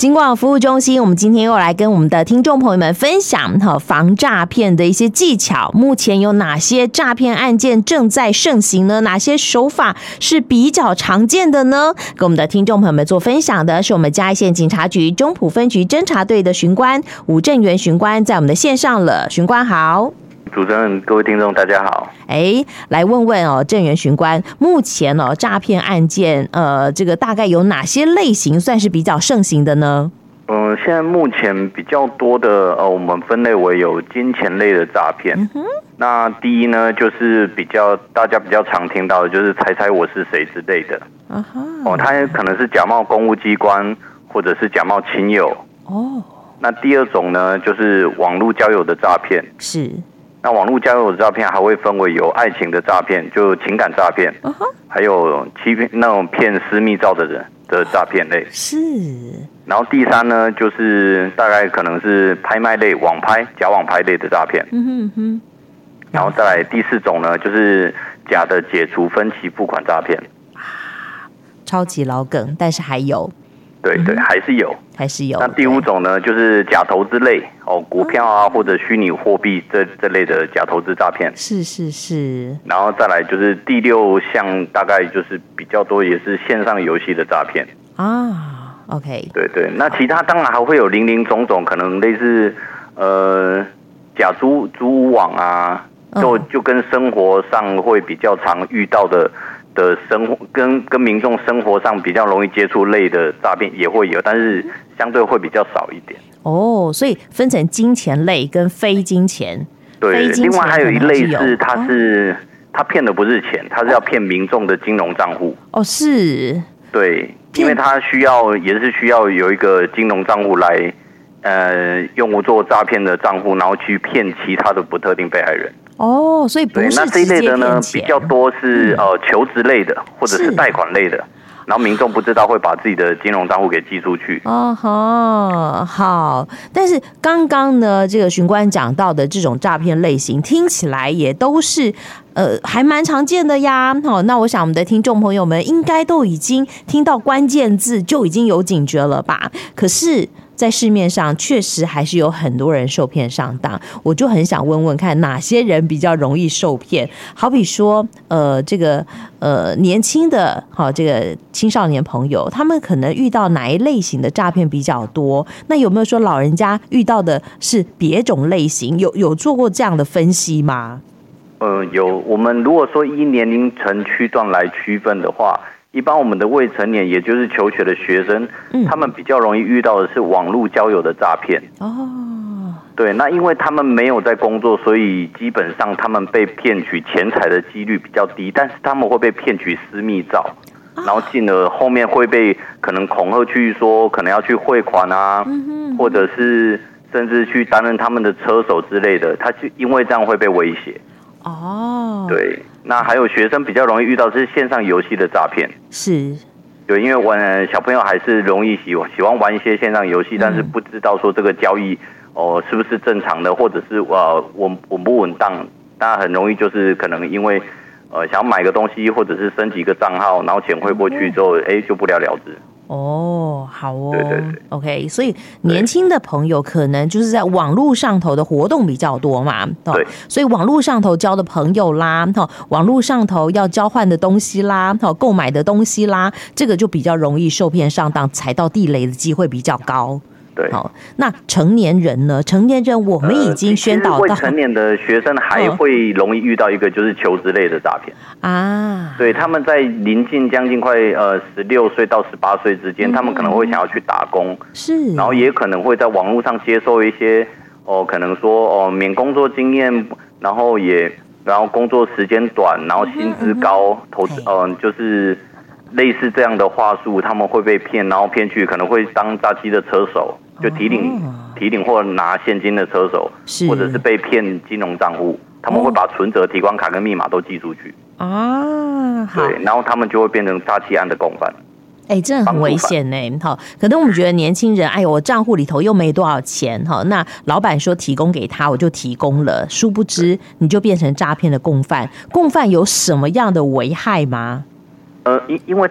警广服务中心，我们今天又来跟我们的听众朋友们分享防诈骗的一些技巧。目前有哪些诈骗案件正在盛行呢？哪些手法是比较常见的呢？跟我们的听众朋友们做分享的是我们嘉义县警察局中埔分局侦查队的巡官吴正元巡官，在我们的线上了。巡官好。 主持人，各位听众，大家好。 来问问正元巡官，目前诈骗案件这个大概有哪些类型算是比较盛行的呢？ 现在目前比较多的我们分类为有金钱类的诈骗。那第一呢，就是大家比较常听到的，就是猜猜我是谁之类的。他可能是假冒公务机关，或者是假冒亲友。那第二种呢，就是网络交友的诈骗。是。那网络交友的诈骗还会分为有爱情的诈骗，就情感诈骗，还有欺骗那种骗私密照的人的诈骗类。是。然后第三呢，就是大概可能是拍卖类、网拍、假网拍类的诈骗。然后再来第四种呢，就是假的解除分期付款诈骗。 超级老梗，但是还有。 对，还是有。那第五种呢，就是假投资类股票啊，或者虚拟货币这类的假投资诈骗。是。然后再来就是第六项，大概就是比较多，也是线上游戏的诈骗啊。OK。对，那其他当然还会有零零总总，可能类似假租屋网啊，就跟生活上会比较常遇到的生活跟民众生活上比较容易接触类的诈骗也会有，但是相对会比较少一点。所以分成金钱类跟非金钱。对，另外还有一类是他骗的不是钱，他是要骗民众的金融账户。是。对，因为他也是需要有一个金融账户来用作诈骗的账户，然后去骗其他的不特定被害人。所以不是直接骗钱。那这一类的呢，比较多是求职类的，或者是贷款类的，然后民众不知道会把自己的金融账户给寄出去。好。但是刚刚呢，这个巡官讲到的这种诈骗类型，听起来也都是还蛮常见的呀。那我想我们的听众朋友们应该都已经听到关键字就已经有警觉了吧？可是在市面上确实还是有很多人受骗上当，我就很想问问看哪些人比较容易受骗。好比说这个年轻的这个青少年朋友，他们可能遇到哪一类型的诈骗比较多？那有没有说老人家遇到的是别种类型？有做过这样的分析吗？有。我们如果说依年龄层区段来区分的话，一般我们的未成年，也就是求学的学生，他们比较容易遇到的是网络交友的诈骗。对，那因为他们没有在工作，所以基本上他们被骗取钱财的几率比较低，但是他们会被骗取私密照，然后进而后面会被可能恐吓去说可能要去汇款啊，或者是甚至去担任他们的车手之类的，他就因为这样会被威胁。对，那还有学生比较容易遇到是线上游戏的诈骗。是。对，因为小朋友还是容易喜欢玩一些线上游戏，但是不知道说这个交易是不是正常的，或者是稳不稳当，当然很容易就是可能因为想要买个东西，或者是升级一个账号，然后钱汇过去之后就不了了之。 好哦。 对。 OK， 所以年轻的朋友可能就是在网络上头的活动比较多嘛。对。所以网络上头交的朋友啦，网络上头要交换的东西啦，购买的东西啦，这个就比较容易受骗上当，踩到地雷的机会比较高。对。那成年人呢？成年人我们已经宣导到， 未成年的学生还会容易遇到一个就是求职类的诈骗啊。对，他们在将近快16岁到18岁之间，他们可能会想要去打工，是，然后也可能会在网络上接受一些可能说免工作经验，然后工作时间短，然后薪资高，投资就是类似这样的话术，他们会被骗，然后骗去可能会当诈欺的车手。就提领或拿现金的车手，或者是被骗金融账户，他们会把存折、提款卡跟密码都寄出去对，然后他们就会变成诈欺案的共犯。 真的很危险呢。可能我们觉得年轻人，我账户里头又没多少钱，那老板说提供给他，我就提供了，殊不知你就变成诈骗的共犯。共犯有什么样的危害吗？ 因为他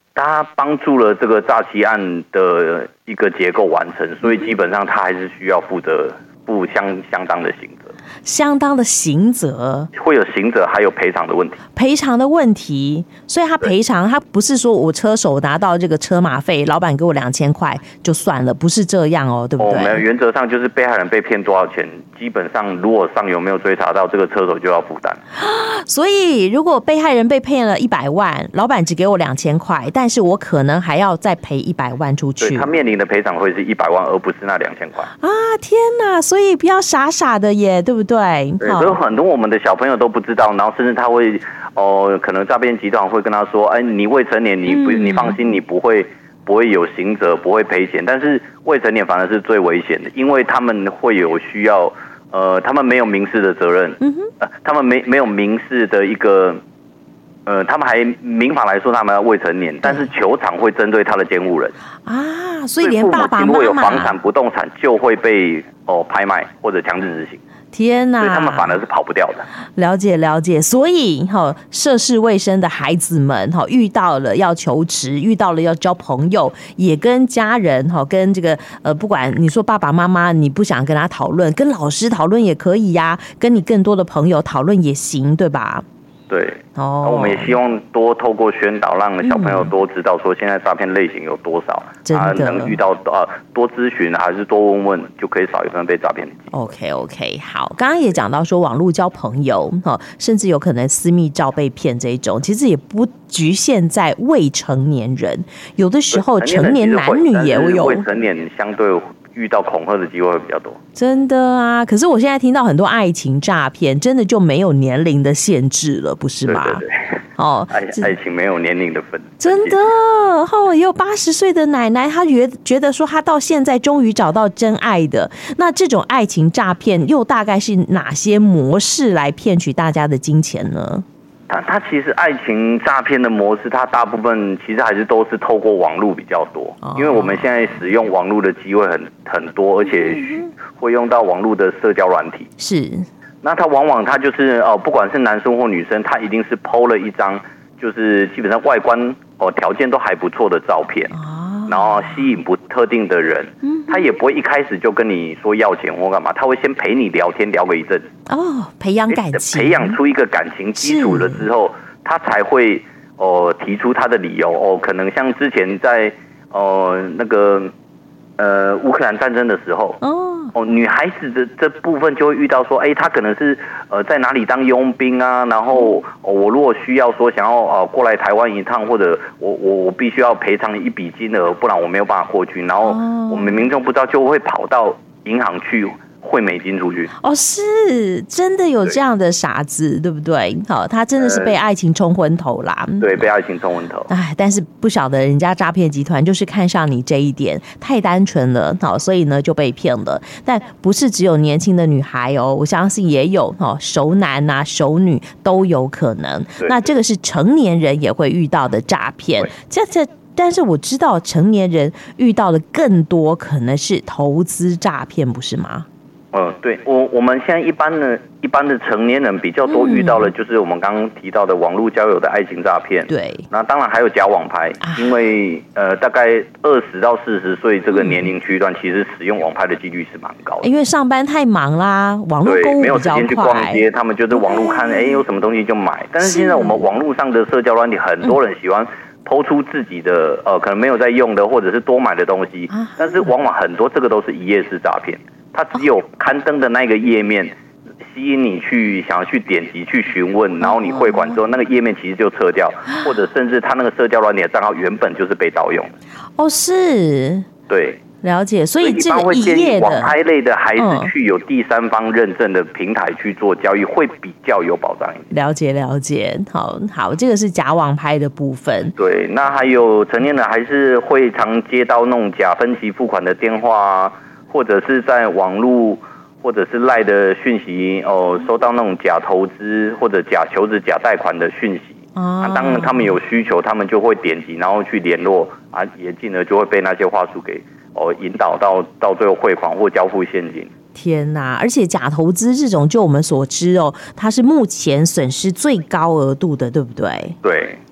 它帮助了这个诈欺案的一个结构完成，所以基本上他还是需要负相当的刑责。 相当的刑责， 会有刑责，还有赔偿的问题。 赔偿的问题，所以他赔偿，他不是说我车手拿到这个车马费，老板给我2000块就算了，不是这样哦，对不对？ 没有，原则上就是被害人被骗多少钱，基本上如果上游没有追查到，这个车手就要负担。 所以如果被害人被骗了100万，老板只给我2000块，但是我可能还要再赔100万出去。 对，他面临的赔偿会是100万，而不是那2000块。 啊，天哪！所以不要傻傻的耶，对不对？ 对，所以很多我们的小朋友都不知道，然后甚至他会可能诈骗集团会跟他说，哎，你未成年，你放心，你不会有刑责，不会赔钱。但是未成年反而是最危险的，因为他们会有需要，他们没有民事的责任，他们没有民事的一个。他们还民法来说他们未成年，但是球场会针对他的监护人啊，所以连爸爸妈妈如果有房产不动产就会被拍卖或者强制执行。 天哪！ 所以他们反而是跑不掉的。 了解，所以涉世未深的孩子们遇到了要求职，遇到了要交朋友，也跟家人跟这个不管你说爸爸妈妈你不想跟他讨论，跟老师讨论也可以呀，跟你更多的朋友讨论也行，对吧？ 对，我们也希望多透过宣导，让小朋友多知道说现在诈骗类型有多少，能遇到多咨询还是多问问，就可以少一份被诈骗的机会。 OK， 好，刚刚也讲到说网络交朋友，甚至有可能私密照被骗这一种，其实也不局限在未成年人，有的时候成年男女也有， 未成年相对遇到恐吓的机会会比较多。 真的啊，可是我现在听到很多爱情诈骗，真的就没有年龄的限制了，不是吗？ 对，爱情没有年龄的分。 真的也有80岁的奶奶，她觉得说她到现在终于找到真爱的。那这种爱情诈骗又大概是哪些模式来骗取大家的金钱呢？ 它其实爱情诈骗的模式，它大部分其实还是都是透过网络比较多，因为我们现在使用网络的机会很多，而且会用到网络的社交软体。 是， 那它往往它就是不管是男生或女生，他一定是 PO 了一张，就是基本上外观条件都还不错的照片，然后吸引不特定的人，他也不会一开始就跟你说要钱或干嘛，他会先陪你聊天聊个一阵子， 培养感情， 培养出一个感情基础了之后，他才会提出他的理由可能像之前在那个乌克兰战争的时候女孩子的这部分就会遇到说，她可能是在哪里当佣兵啊，然后我如果需要说想要过来台湾一趟，或者我必须要赔偿一笔金额，不然我没有办法过去，然后我们民众不知道就会跑到银行去汇美金出去。 是真的有这样的傻子，对不对？他真的是被爱情冲昏头啦。 对，被爱情冲昏头。 但是不晓得人家诈骗集团就是看上你这一点，太单纯了，所以呢就被骗了。但不是只有年轻的女孩我相信也有熟男啊、熟女都有可能。那这个是成年人也会遇到的诈骗。但是我知道成年人遇到的更多可能是投资诈骗，不是吗？ 对，我们现在一般的成年人比较多遇到的，就是我们刚刚提到的网络交友的爱情诈骗。 对， 那当然还有假网拍，因为大概20到40岁这个年龄区段，其实使用网拍的几率是蛮高的。因为上班太忙啦，网络购物比较快， 没有时间去逛街，他们就是网络看，有什么东西就买。但是现在我们网络上的社交软体，很多人喜欢抛出自己的可能没有在用的，或者是多买的东西，但是往往很多这个都是一页式诈骗。它只有刊登的那个页面吸引你想要去点击去询问，然后你汇款之后，那个页面其实就撤掉，或者甚至他那个社交软体的账号原本就是被盗用的。 是， 对， 了解。所以这个一页的网拍类的还是去有第三方认证的平台去做交易，会比较有保障一点。了解。好，这个是假网拍的部分。 对，那还有成年人还是会常接到那种假分期付款的电话啊，或者是在网络或者是LINE的讯息收到那种假投资或者假求职、假贷款的讯息当然他们有需求，他们就会点击，然后去联络也进而就会被那些话术给引导到最后汇款或交付现金。 天哪！而且假投资这种，就我们所知它是目前损失最高额度的，对不对？ 对。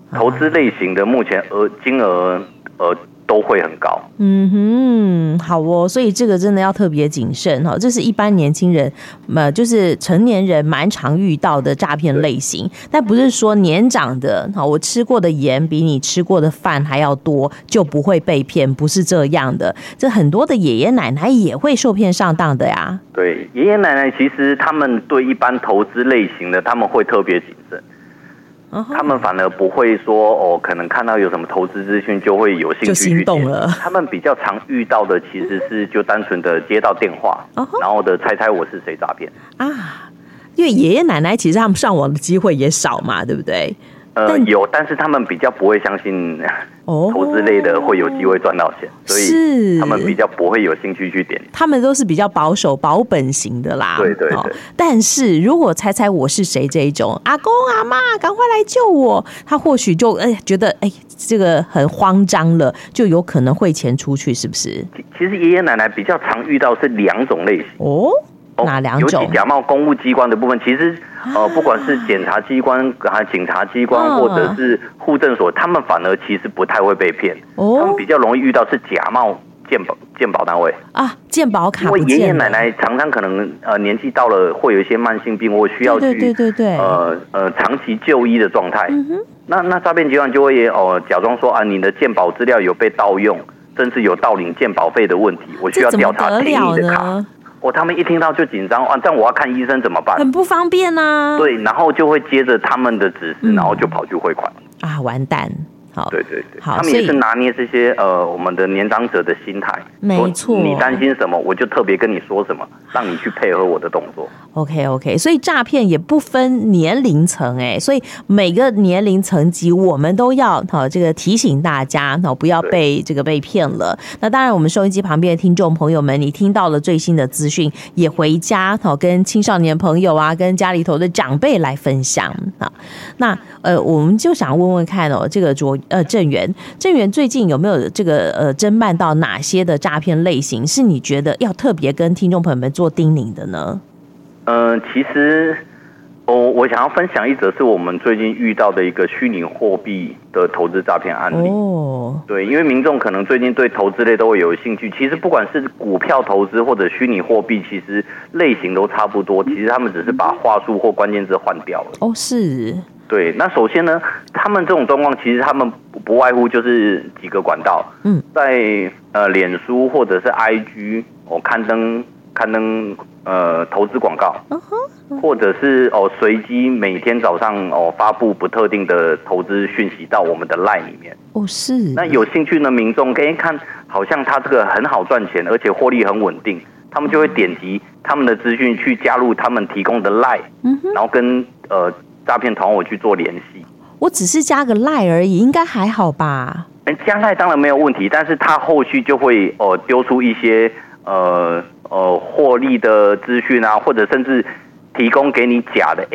投资类型的目前金额都会很高。 好哦，所以这个真的要特别谨慎哈。这是一般年轻人，就是成年人蛮常遇到的诈骗类型，但不是说年长的我吃过的盐比你吃过的饭还要多就不会被骗，不是这样的。这很多的爷爷奶奶也会受骗上当的呀。 对，爷爷奶奶其实他们对一般投资类型的他们会特别谨慎。他们反而不会说可能看到有什么投资资讯就会有兴趣去心动了。 他们比较常遇到的其实是就单纯的接到电话，然后的猜猜我是谁诈骗啊。因为爷爷奶奶其实他们上网的机会也少嘛，对不对？ 有，但是他们比较不会相信投资类的会有机会赚到钱，所以他们比较不会有兴趣去点。 他们都是比较保守保本型的啦。 对对对。 但是如果猜猜我是谁这一种，阿公阿嬷赶快来救我，他或许就觉得这个很慌张了，就有可能汇钱出去，是不是？ 其实爷爷奶奶比较常遇到是2种类型哦。 哪2种？ 尤其假冒公务机关的部分，其实不管是检察机关、警察机关，或者是户政所，他们反而其实不太会被骗。他们比较容易遇到是假冒健保单位啊，健保卡因为爷爷奶奶常常可能年纪到了，会有一些慢性病，或需要去长期就医的状态。那诈骗集团就会假装说你的健保资料有被盗用，甚至有盗领健保费的问题，我需要调查填你的卡。他们一听到就紧张这样我要看医生怎么办？ 很不方便啊。 对，然后就会接着他们的指示，然后就跑去汇款啊，完蛋。 对对对，他们也是拿捏这些我们的年长者的心态， 没错。 你担心什么，我就特别跟你说什么，让你去配合我的动作。 OK， 所以诈骗也不分年龄层所以每个年龄层级我们都要这个提醒大家不要被骗了。那当然，我们收音机旁边的听众朋友们，你听到了最新的资讯，也回家跟青少年朋友跟家里头的长辈来分享那我们就想问问看这个郑源最近有没有这个侦办到哪些的诈骗类型是你觉得要特别跟听众朋友们做叮咛的呢？ 其实我想要分享一则是我们最近遇到的一个虚拟货币的投资诈骗案例。对，因为民众可能最近对投资类都会有兴趣，其实不管是股票投资或者虚拟货币，其实类型都差不多，其实他们只是把话术或关键字换掉了。 是。对， 那首先呢，他们这种状况其实他们不外乎就是几个管道，在脸书或者是 IG 刊登投资广告，或者是随机每天早上发布不特定的投资讯息到我们的 LINE 里面。 是。 那有兴趣的民众可以看，好像他这个很好赚钱，而且获利很稳定，他们就会点击他们的资讯去加入他们提供的 LINE，然后跟诈骗团伙去做联系。 我只是加个 LINE 而已，应该还好吧？ 加 LINE 当然没有问题，但是他后续就会丢出一些获利的资讯啊，或者甚至提供给你假的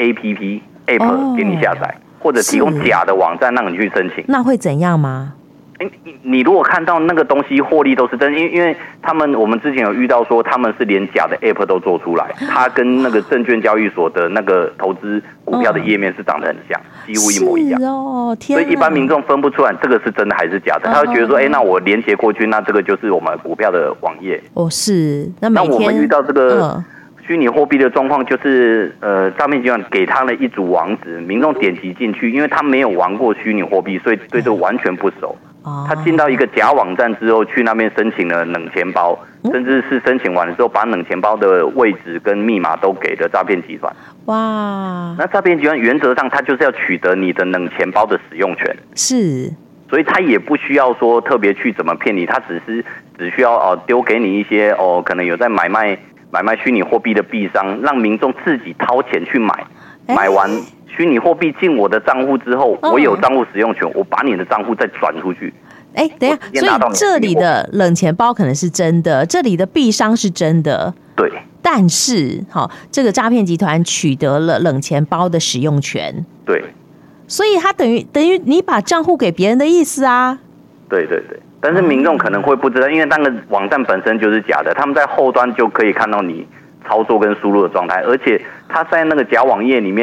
App 给你下载，或者提供假的网站让你去申请。 那会怎样吗？ 你如果看到那个东西获利都是真，因为我们之前有遇到说他们是连假的 App 都做出来，它跟那个证券交易所的那个投资股票的页面是长得很像，几乎一模一样。 天哪！ 所以一般民众分不出来这个是真的还是假的，他会觉得说，那我连接过去，那这个就是我们股票的网页。 是。那我们遇到这个虚拟货币的状况，就是诈骗集团给他了一组网址，民众点击进去，因为他没有玩过虚拟货币，所以对这完全不熟。他进到一个假网站之后，去那边申请了冷钱包，甚至是申请完了之后，把冷钱包的位置跟密码都给了诈骗集团。 哇！ 那诈骗集团原则上，他就是要取得你的冷钱包的使用权。 是。 所以他也不需要说特别去怎么骗你，他只需要丢给你一些可能有在买卖虚拟货币的币商，让民众自己掏钱去买，买完虚拟货币进我的账户之后，我有账户使用权，我把你的账户再转出去。 等一下，所以这里的冷钱包可能是真的，这里的币商是真的。 对。 但是，这个诈骗集团取得了冷钱包的使用权。 对。 所以他等于你把账户给别人的意思啊。 对对对。但是民众可能会不知道，因为那个网站本身就是假的，他们在后端就可以看到你操作跟输入的状态，而且他在那个假网页里面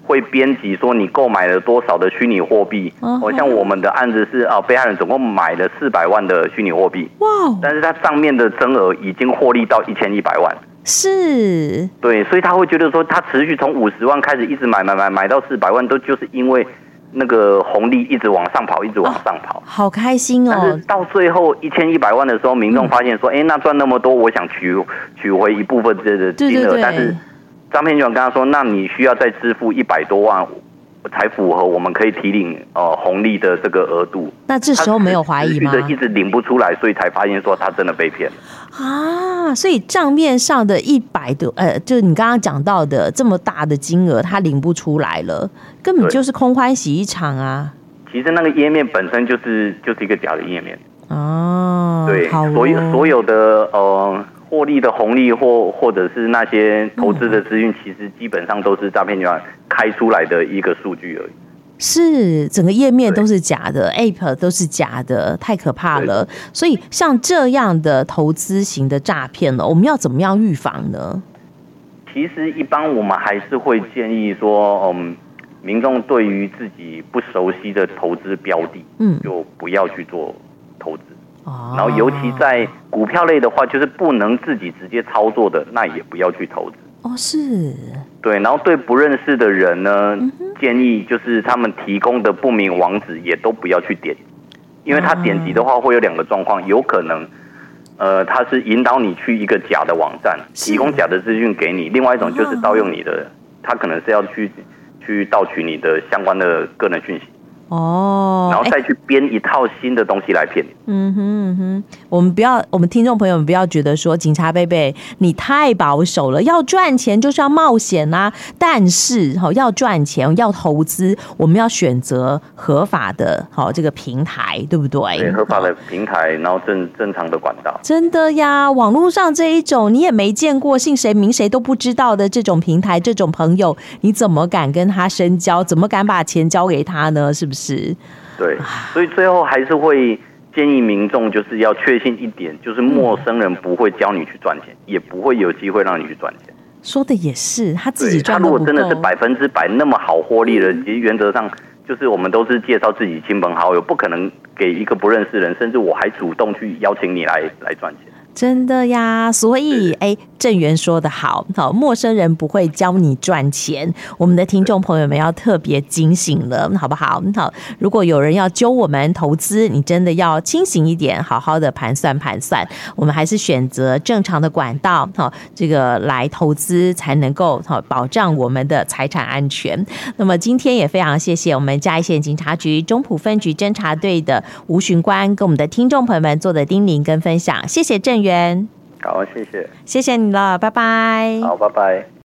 会编辑说你购买了多少的虚拟货币。像我们的案子是被害人总共买了400万的虚拟货币，哇！但是他账面的增额已经获利到1100万。 是， 对，所以他会觉得说，他持续从50万开始一直买到400万，都就是因为那个红利一直往上跑，一直往上跑， 好开心哦！ 但是到最后1100万的时候，民众发现说，那赚那么多，我想取回一部分这个金额，但是诈骗集团跟他说，那你需要再支付100多万。才符合我们可以提领红利的这个额度。 那这时候没有怀疑吗？ 一直领不出来，所以才发现说他真的被骗了啊！所以账面上的100多，就是你刚刚讲到的这么大的金额，他领不出来了，根本就是空欢喜一场啊！ 其实那个页面本身就是一个假的页面哦。 对，所有的获利的红利或者是那些投资的资讯，其实基本上都是诈骗集团开出来的一个数据而已。 是，整个页面都是假的 ，App 都是假的，太可怕了。所以像这样的投资型的诈骗呢，我们要怎么样预防呢？ 其实一般我们还是会建议说，民众对于自己不熟悉的投资标的，就不要去做投资。然后尤其在股票类的话，就是不能自己直接操作的，那也不要去投资。 是。 对，然后对不认识的人呢，建议就是他们提供的不明网址也都不要去点，因为他点击的话会有2个状况，有可能他是引导你去一个假的网站，提供假的资讯给你；另外一种就是盗用你的，他可能是要去盗取你的相关的个人讯息。然后再去编一套新的东西来骗你。 我们听众朋友们不要觉得说警察贝贝你太保守了，要赚钱就是要冒险啊！但是要赚钱要投资，我们要选择合法的这个平台，对不对？ 对，合法的平台，然后正常的管道。 真的呀，网络上这一种你也没见过，姓谁名谁都不知道的这种平台，这种朋友，你怎么敢跟他深交？怎么敢把钱交给他呢？是不是？ 对，所以最后还是会建议民众就是要确信一点，就是陌生人不会教你去赚钱，也不会有机会让你去赚钱。 说的也是，他自己赚都不够。 他如果真的是100%那么好获利的，其实原则上就是我们都是介绍自己亲朋好友，不可能给一个不认识的人，甚至我还主动去邀请你来赚钱。 真的呀，所以郑源说的好，陌生人不会教你赚钱，我们的听众朋友们要特别警醒了，好不好？如果有人要揪我们投资，你真的要清醒一点，好好的盘算，我们还是选择正常的管道，这个来投资才能够保障我们的财产安全。那么今天也非常谢谢我们嘉义县警察局中埔分局侦查队的吴巡官跟我们的听众朋友们做的叮咛跟分享，谢谢郑源。 好，谢谢你了，拜拜。 好，拜拜。